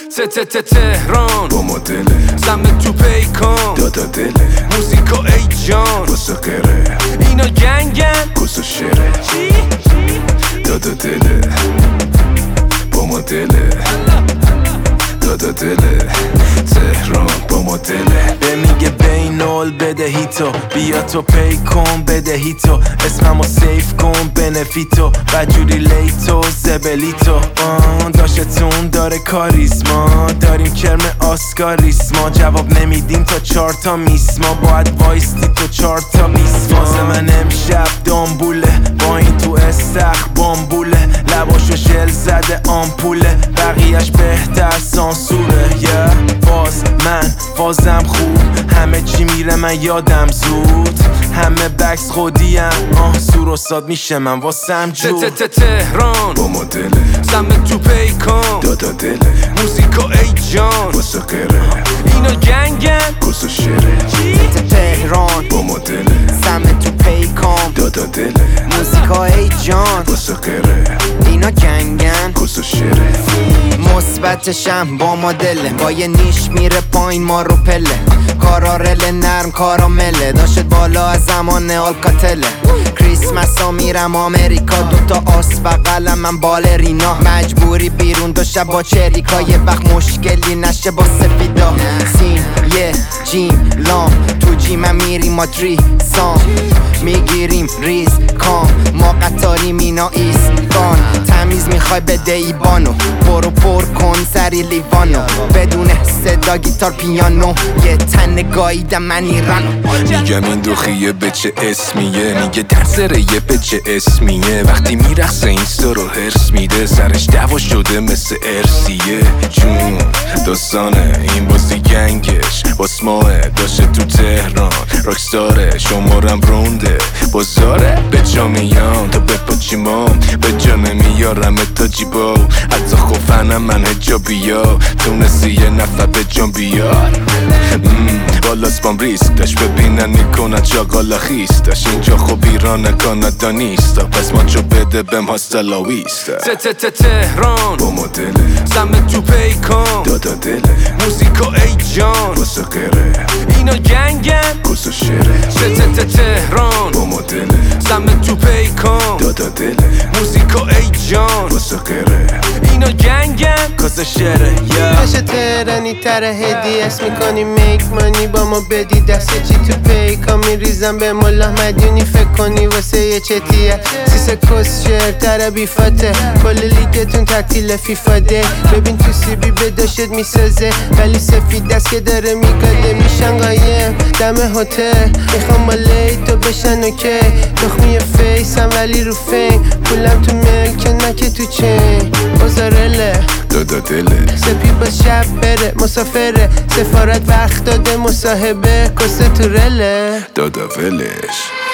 تهران با ما دله سمت تو پیکان دادا دله موزیکا ای جان واسه غیره اینا گنگن کس و شعره دادا دله با ما دله دادا دله تهران با ما دله به میگه بینال بدهی تو بیا تو پی کن بدهی تو اسممو سیف کن بنفیتو بجوری لیتو زبلیتو داشتون داره کاریزما داریم کرم آسکاریسما جواب نمیدیم تا 4 تا میس ما باید وایستی تو 4 تا میس واسه من امشب دامبوله با این تو استخ بامبوله لباشو ژل زده آمپوله بقیهش بهتر سانسوره من بازم خوب همه چی میره من یادم زود همه بکس خودیم سور و ساد میشه من واسم جور تهران با ما دله سمت تو پیکان دادا دله موزیکا ای جان واسه غیره اینا گنگن کس و شعره تهران با ما دله سمت تو پیکان دادا دله موزیکا ای جان واسه غیره اینا گنگن کس و شعره مثبتشم با ما دله با یه نیش میره پایین ما رو پله کارارل نرم کارامله داشت بالا از زمان آلکاتله کریسمس ها میرم آمریکا دوتا آس بقلم من بالرینا مجبوری بیرون دو شب با چریکا یه وقت مشکلی نشه با سفیدا سین یه جیم لام تو جیم میری مادری سام میگیریم ریز کام ما قطاریم اینا ایستگان تمیز میخوای بده ای بانو برو پر کن سری لیوانو بدون صدا گیتار پیانو یه تن گاییدم من ایرانو میگم این دوخیه به چه اسمیه میگه درسره یه به چه اسمیه وقتی میرخصه اینستا رو هرس میده سرش دوا شده مثل ارسیه جون داستانه این بازی گنگش باس ماه داشته تو تهران راکستاره شمارم رونده بازاره به جا میام تا بپاچیمام به جا نمیارم تا جیبا حتی خوفنم من هجابیا تونستی یه نفر به جان بیار بالاست بام ریسک داشت ببینن میکنن چاقالا خیست داشت اینجا خوب ایران کانادا نیست پس ما چو بده بهم هاستلا ویست تهران با ما دله سمت تو پیکان دادا دله موزیکا ای جان واسه غیره اینا گنگن کس و شعره تهران با ما دله سمت تو پیکان دادا دله موزیکا ای جان واسه غیره اینا گنگن کس شعره باشه تهرانی تر هدی اسم میکنی میک مانی با ما بدی دست چی تو پیکا میریزم به ملا مدیونی فکر کنی واسه یه چتیه سیسه کس شعر تر بیفاته کل لیگتون تعطیل فیفا ده ببین تو سی بی بداشت میسازه ولی سفید دست که داره میگاده میشن قایم دم هتل میخوام با لیتو بشن اوکی تخمی فیسم ولی رو فین پولم تو ملک نکه تو چین بازارله دادا دله سپی با شب بره مسافره سفارت وقت داده مصاحبه کسه تو رله دادا ولش